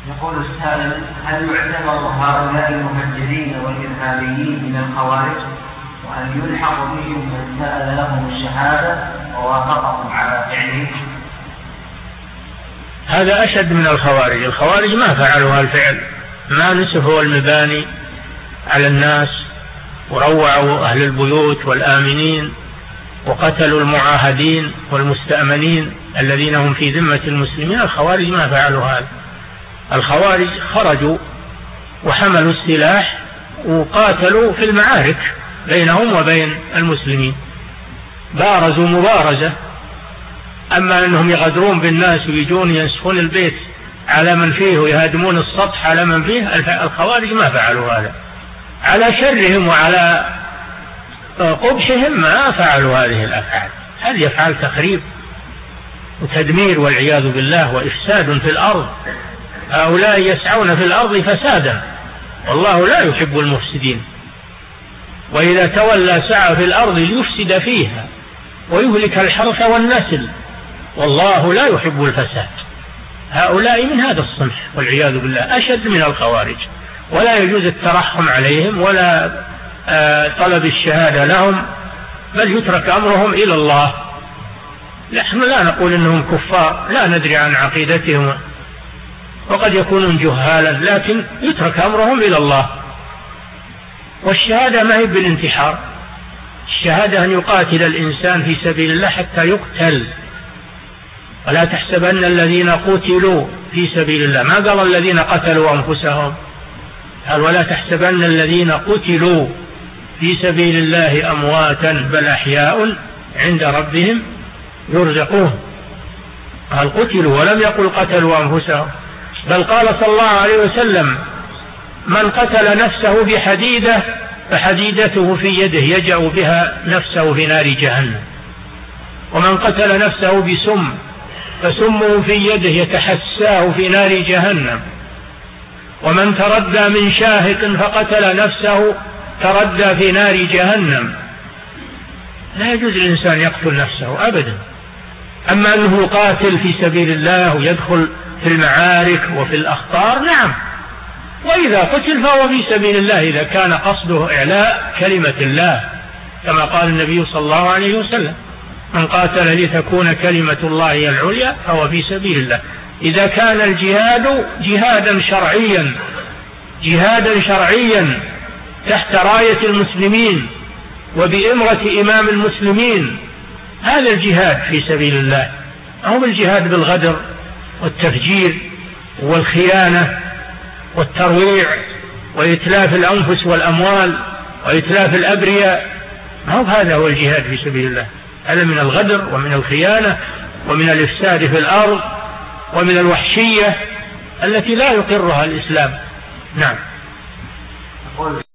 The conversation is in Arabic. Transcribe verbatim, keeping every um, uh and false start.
يقول السائل: هل يعتبر هؤلاء المهجرين والإرهابيين من الخوارج، وأن يلحق بهم من سأل لهم الشهادة ووافقهم على فعله؟ هذا أشد من الخوارج. الخوارج ما فعلوا هالفعل، ما نسفوا المباني على الناس وروعوا أهل البيوت والآمنين وقتلوا المعاهدين والمستأمنين الذين هم في ذمة المسلمين. الخوارج ما فعلوا هذا. الخوارج خرجوا وحملوا السلاح وقاتلوا في المعارك بينهم وبين المسلمين، بارزوا مبارزة. أما أنهم يغدرون بالناس ويجون ينسفون البيت على من فيه ويهدمون السطح على من فيه، الخوارج ما فعلوا هذا. على شرهم وعلى قبحهم ما فعلوا هذه الأفعال. هذه أفعال تخريب وتدمير والعياذ بالله وإفساد في الأرض. هؤلاء يسعون في الأرض فسادا، والله لا يحب المفسدين، وإذا تولى سعى في الأرض ليفسد فيها ويهلك الحرث والنسل، والله لا يحب الفساد. هؤلاء من هذا الصنف والعياذ بالله أشد من الخوارج، ولا يجوز الترحم عليهم ولا طلب الشهادة لهم، بل يترك أمرهم إلى الله. نحن لا نقول إنهم كفار، لا ندري عن عقيدتهم وقد يكونون جهالا، لكن يترك أمرهم إلى الله. والشهادة ما هي بالانتحار، الشهادة أن يقاتل الإنسان في سبيل الله حتى يقتل. ولا تحسبن الذين قتلوا في سبيل الله، ما قال الذين قتلوا أنفسهم، قال ولا تحسبن الذين قتلوا في سبيل الله أمواتا بل أحياء عند ربهم يرزقون. قال قتلوا ولم يقل قتلوا أنفسهم، بل قال صلى الله عليه وسلم: من قتل نفسه بحديدة فحديدته في يده يجع بها نفسه في نار جهنم، ومن قتل نفسه بسم فسمه في يده يتحساه في نار جهنم، ومن تردى من شاهق فقتل نفسه تردى في نار جهنم. لا يجوز الإنسان يقتل نفسه أبدا. أما أنه قاتل في سبيل الله ويدخل في المعارك وفي الأخطار، نعم، وإذا قتل فهو في سبيل الله إذا كان قصده إعلاء كلمة الله، كما قال النبي صلى الله عليه وسلم: من قاتل لتكون كلمة الله هي العليا فهو في سبيل الله. إذا كان الجهاد جهادا شرعيا جهادا شرعيا تحت راية المسلمين وبإمرة إمام المسلمين، هذا الجهاد في سبيل الله، أو الجهاد بالغدر والتفجير والخيانة والترويع وإتلاف الأنفس والأموال وإتلاف الأبرياء. هذا هو الجهاد في سبيل الله. هذا من الغدر ومن الخيانة ومن الإفساد في الأرض ومن الوحشية التي لا يقرها الإسلام. نعم.